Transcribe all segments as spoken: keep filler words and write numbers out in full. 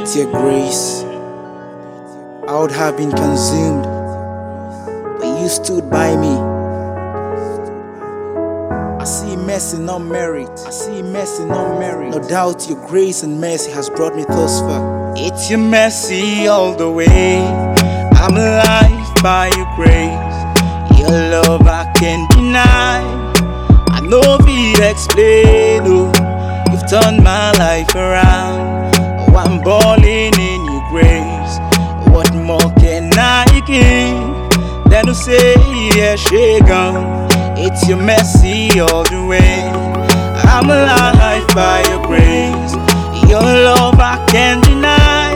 but your grace, I would have been consumed, but you stood by me. I see mercy, not merit. I see mercy, not merit. No doubt your grace and mercy has brought me thus far. It's your mercy all the way. I'm alive by your grace. Your love I can't deny. I know it explain. Oh, you've turned my life around. Oh, I'm balling in your grace. What more can I give than to say yes, she gone? It's your mercy all the way. I'm alive by your grace. Your love I can't deny.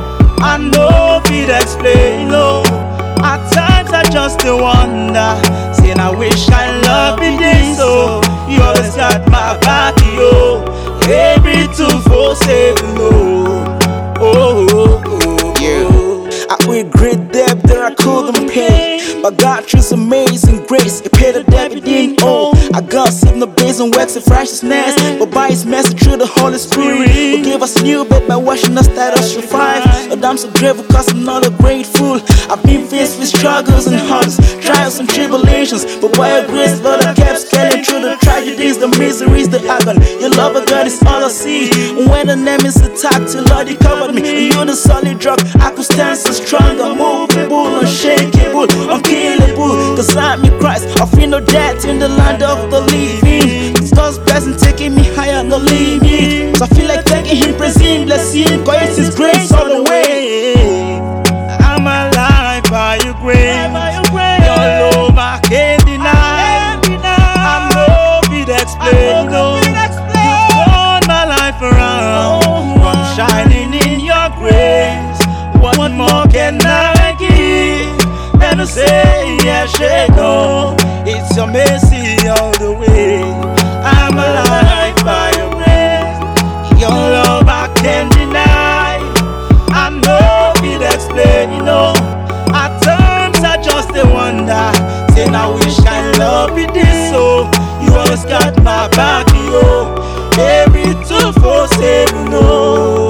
I know it explain. Oh, at times I just wonder, saying I wish I loved you this. So you always got my back, yo. Every two, four, seven, oh, oh, oh, oh, yeah. I owe a great debt that I couldn't pay, but God through His amazing grace, He paid the debt He didn't owe. I got saved no based on works of righteousness, but by His mercy through the Holy Spirit, who gave us new birth by washing us that us revive. But I'm so grateful cause I'm not a grateful. I've been faced with struggles and hearts, trials and tribulations, but by your grace, Lord, I kept scaling through the tragedies, the miseries, the agony. Your love of God is all I see. When the enemies attacked, your Lord, you covered me. And you're the solid rock, I could stand so strong, unmovable, unshakable, unkillable. Cause I'm in Christ, I feel no death in the land of the living. It's God's blessing taking me higher, no limit. So I feel like thanking Him, praising Him, blessing Him, cause it's His grace all the way. I'm alive by your grace. Your love I can't deny. I know it explains. No, you turned my life around. I'm shining in your grace. What more can I give than to say yes, she go? It's your mercy all the way. I'm alive by your grace. Your love I can't deny. I know it explains. You know, at times I just wonder, saying I wish I loved you this. So you always got my back, yo. Every two, four, seven, no.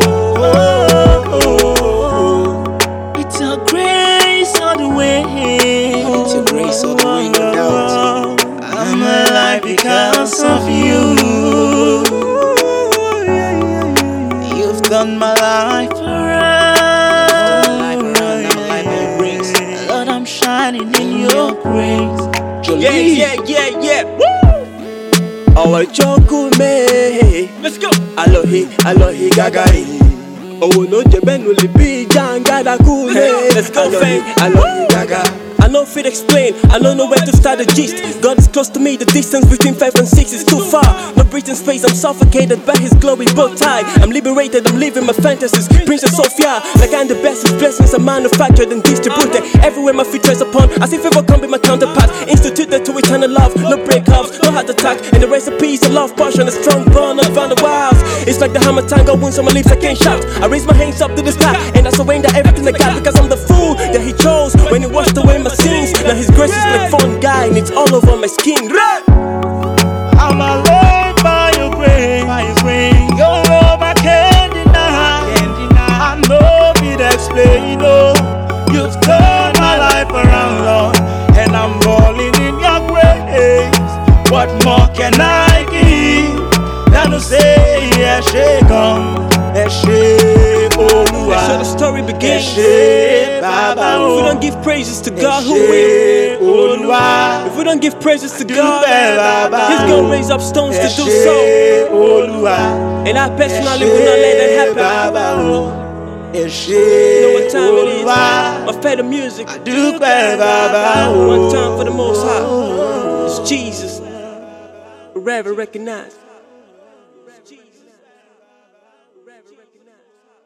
It's your grace all the way. It's your grace all the way, no doubt. I'm alive because of you. You've done my life around. Lord, I'm shining in your grace. Yeah, yeah, yeah, yeah. Woo! Our choco me. Let's go. Alohi, alohi gagari. Oh no, Jeben will be jangada cool. Let's go, fam. Alohi gaga. I know if it explain, I don't know where to start the gist. God is close to me, the distance between five and six is too far. No breathing space, I'm suffocated by His glory bow tie. I'm liberated, I'm living my fantasies. Princess Sophia, like I'm the best, His blessings are manufactured and distributed. Everywhere my feet treads upon, as if ever come be my counterpart. Instituted to eternal love, no breakups, no heart attack. And the recipes of love, passion, a strong bond around the wilds. It's like the hammer tango wounds on my lips, I can't shout. I raise my hands up to the sky, and I surrender everything I got, because I'm the fool that He chose when He washed away my sins. Now His grace is like fun guy, and it's all over my skin. I'm alive by your grace. By your grace. Your love I can't deny. Can't deny. I know it explains. Oh, you've turned my life around, Lord, and I'm falling in your grace. What more can I give than to say yes, she come, yes, she Olúwa. So the story begins. Yes, she Baba. If we don't give praises to God, who will? Olúwa. If we don't give praises to God, Baba. He's gonna raise up stones to do so. Olúwa. And I personally will not let that happen. You know what time it is? My favorite music. One time for the Most High. It's Jesus. Forever recognized.